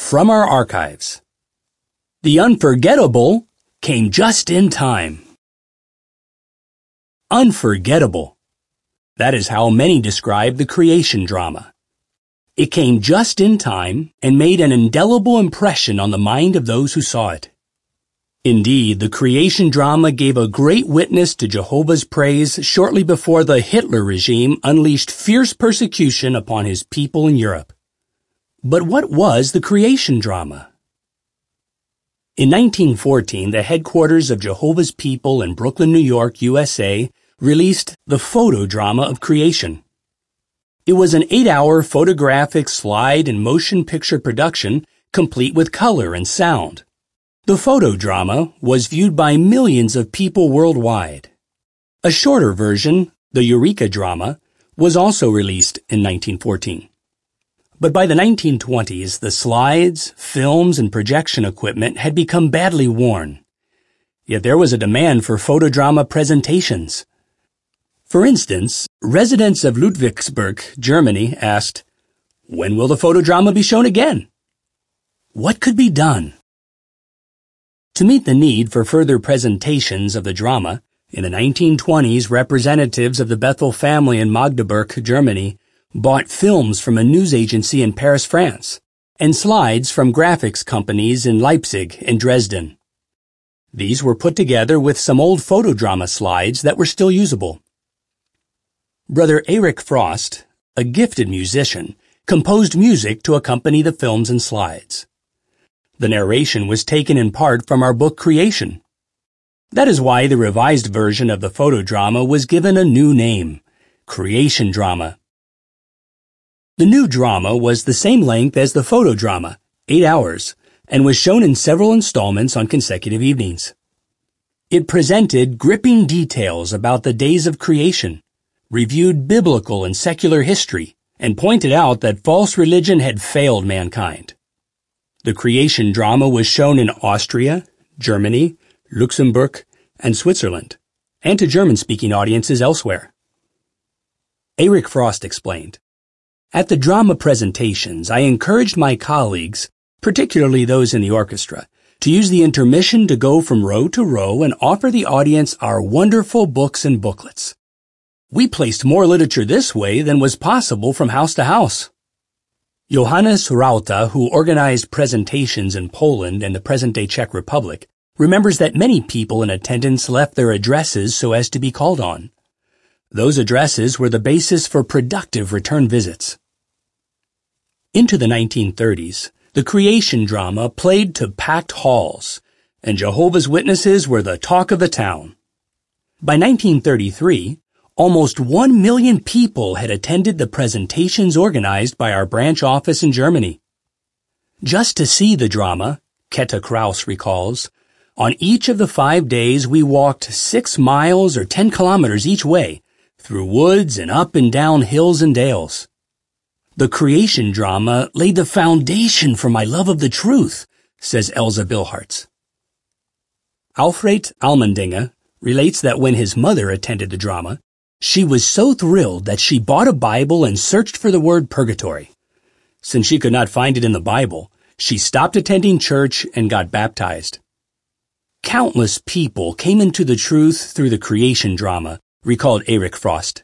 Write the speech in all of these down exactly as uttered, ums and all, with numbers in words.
From our archives. The unforgettable came just in time. Unforgettable. That is how many describe the creation drama. It came just in time and made an indelible impression on the mind of those who saw it. Indeed, the creation drama gave a great witness to Jehovah's praise shortly before the Hitler regime unleashed fierce persecution upon his people in Europe. But what was the creation drama? In nineteen fourteen, the headquarters of Jehovah's People in Brooklyn, New York, U S A, released the photo drama of creation. It was an eight-hour photographic slide and motion picture production complete with color and sound. The photo drama was viewed by millions of people worldwide. A shorter version, the Eureka drama, was also released in nineteen fourteen. But by the nineteen twenties, the slides, films, and projection equipment had become badly worn. Yet there was a demand for photodrama presentations. For instance, residents of Ludwigsburg, Germany, asked, "When will the photodrama be shown again?" What could be done? To meet the need for further presentations of the drama, in the nineteen twenties, representatives of the Bethel family in Magdeburg, Germany, bought films from a news agency in Paris, France, and slides from graphics companies in Leipzig and Dresden. These were put together with some old photodrama slides that were still usable. Brother Eric Frost, a gifted musician, composed music to accompany the films and slides. The narration was taken in part from our book Creation. That is why the revised version of the photodrama was given a new name, Creation Drama. The new drama was the same length as the photodrama, eight hours, and was shown in several installments on consecutive evenings. It presented gripping details about the days of creation, reviewed biblical and secular history, and pointed out that false religion had failed mankind. The creation drama was shown in Austria, Germany, Luxembourg, and Switzerland, and to German-speaking audiences elsewhere. Eric Frost explained, "At the drama presentations, I encouraged my colleagues, particularly those in the orchestra, to use the intermission to go from row to row and offer the audience our wonderful books and booklets. We placed more literature this way than was possible from house to house." Johannes Rauta, who organized presentations in Poland and the present-day Czech Republic, remembers that many people in attendance left their addresses so as to be called on. Those addresses were the basis for productive return visits. Into the nineteen thirties, the creation drama played to packed halls, and Jehovah's Witnesses were the talk of the town. By nineteen thirty-three, almost one million people had attended the presentations organized by our branch office in Germany. Just to see the drama, Ketta Kraus recalls, on each of the five days we walked six miles or ten kilometers each way, through woods and up and down hills and dales. The creation drama laid the foundation for my love of the truth, says Elsa Bilhartz. Alfred Almendinger relates that when his mother attended the drama, she was so thrilled that she bought a Bible and searched for the word purgatory. Since she could not find it in the Bible, she stopped attending church and got baptized. Countless people came into the truth through the creation drama, recalled Eric Frost.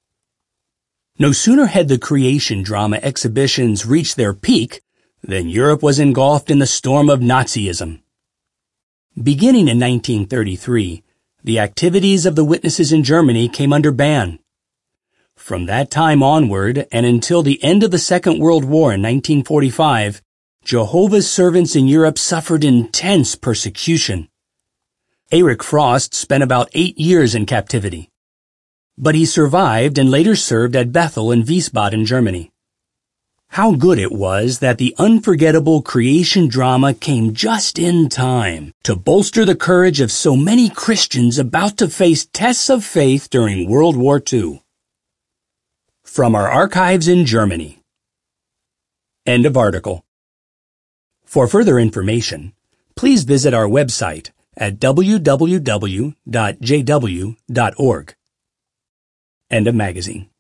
No sooner had the creation drama exhibitions reached their peak than Europe was engulfed in the storm of Nazism. Beginning in nineteen thirty-three, the activities of the Witnesses in Germany came under ban. From that time onward and until the end of the Second World War in nineteen forty-five, Jehovah's servants in Europe suffered intense persecution. Eric Frost spent about eight years in captivity. But he survived and later served at Bethel in Wiesbaden, Germany. How good it was that the unforgettable creation drama came just in time to bolster the courage of so many Christians about to face tests of faith during World War Two. From our archives in Germany. End of article. For further information, please visit our website at w w w dot j w dot org. End of magazine.